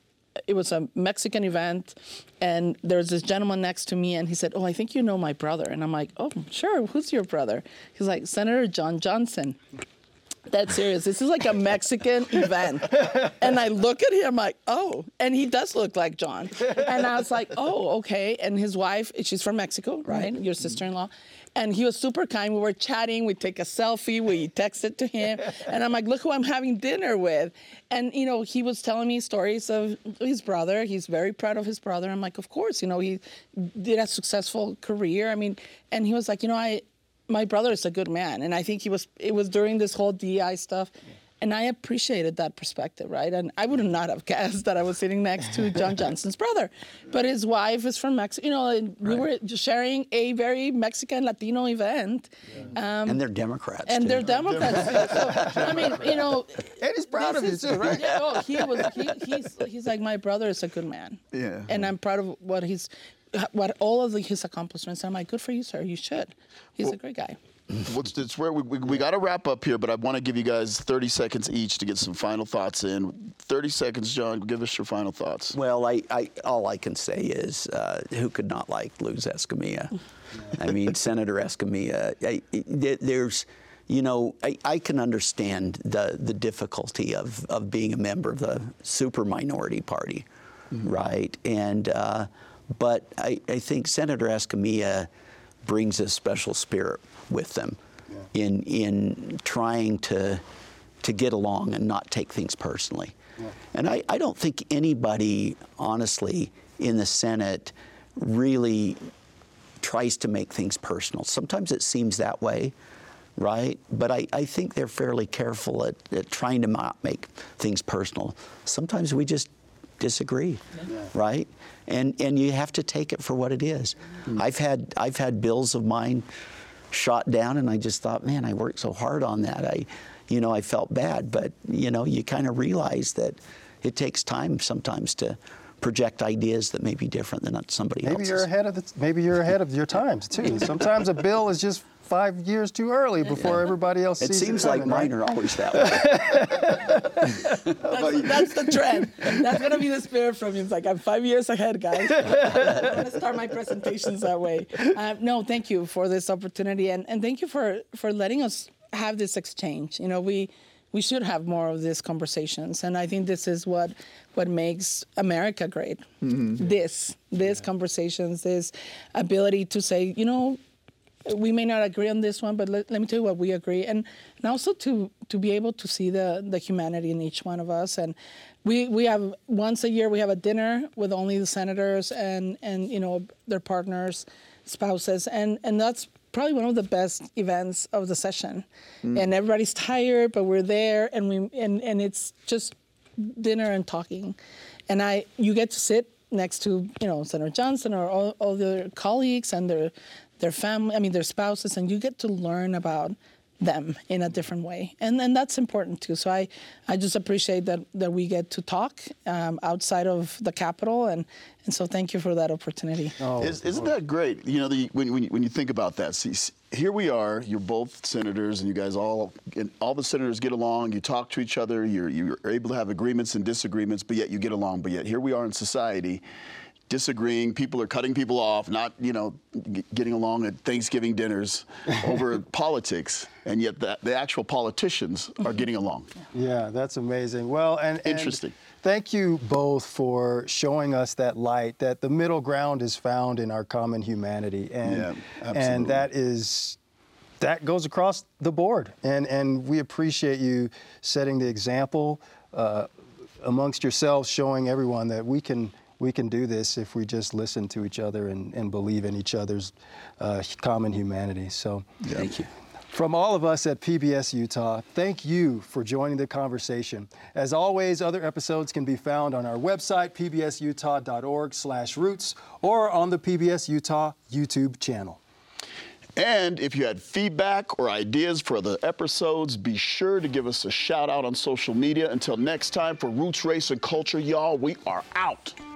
it was a Mexican event, and there was this gentleman next to me, and he said, "Oh, I think you know my brother." And I'm like, "Oh, sure, who's your brother?" He's like, "Senator John Johnson." That's serious. This is like a Mexican event. And I look at him like, oh, and he does look like John. And I was like, oh, okay. And his wife, she's from Mexico, right? Your sister-in-law. And he was super kind. We were chatting. We take a selfie. We texted to him. And I'm like, look who I'm having dinner with. And, he was telling me stories of his brother. He's very proud of his brother. I'm like, of course, he did a successful career. I mean, and he was like, my brother is a good man. And I think it was during this whole DEI stuff. And I appreciated that perspective, right? And I would not have guessed that I was sitting next to John Johnson's brother. But his wife is from Mexico. And we were sharing a very Mexican Latino event. Yeah. And they're Democrats. And too. they're Democrats. So, I mean, And he's proud of it too, right? Yeah, he's like, my brother is a good man. Yeah. And I'm proud of what all of his accomplishments. I'm like, good for you, sir. You should. He's a great guy. It's where we got to wrap up here, but I want to give you guys 30 seconds each to get some final thoughts in. 30 seconds, John. Give us your final thoughts. Well, all I can say is, who could not like Luz Escamilla? I mean, Senator Escamilla. There's, I can understand the difficulty of being a member of the super minority party, right? And but I think Senator Escamilla brings a special spirit with them in trying to get along and not take things personally. Yeah. And I don't think anybody, honestly, in the Senate really tries to make things personal. Sometimes it seems that way, right? But I think they're fairly careful at trying to not make things personal. Sometimes we just disagree, right? And you have to take it for what it is. I've had bills of mine shot down, and I just thought, man, I worked so hard on that. I felt bad, but you kind of realize that it takes time sometimes to project ideas that may be different than somebody else's. Maybe you're ahead of your times too. Sometimes a bill is just 5 years too early before everybody else sees it. It seems like mine are always that way. That's the trend. That's going to be the spirit from you. It's like, I'm 5 years ahead, guys. I'm going to start my presentations that way. No, thank you for this opportunity. And thank you for letting us have this exchange. We should have more of these conversations. And I think this is what makes America great. Mm-hmm. These conversations, this ability to say, we may not agree on this one, but let me tell you what we agree. And also to be able to see the humanity in each one of us. And we have, once a year, we have a dinner with only the senators and their partners, spouses. And that's probably one of the best events of the session. And everybody's tired, but we're there, and it's just dinner and talking. And you get to sit next to Senator Johnson or all their colleagues and their family, their spouses, and you get to learn about them in a different way. And that's important too. So I just appreciate that we get to talk outside of the Capitol. And so thank you for that opportunity. Isn't that great? You know, when you think about that, see, here we are, you're both senators, and you guys all the senators get along, you talk to each other, you're able to have agreements and disagreements, but yet you get along. But yet here we are in society, disagreeing, people are cutting people off, not, getting along at Thanksgiving dinners over politics, and yet the actual politicians are getting along. Yeah, that's amazing. Well, and interesting. Thank you both for showing us that light, that the middle ground is found in our common humanity. And, and that goes across the board. And we appreciate you setting the example amongst yourselves, showing everyone that we can do this if we just listen to each other and believe in each other's common humanity. So thank you. From all of us at PBS Utah, thank you for joining the conversation. As always, other episodes can be found on our website, pbsutah.org/roots, or on the PBS Utah YouTube channel. And if you had feedback or ideas for the episodes, be sure to give us a shout out on social media. Until next time, for Roots, Race, and Culture, y'all, we are out.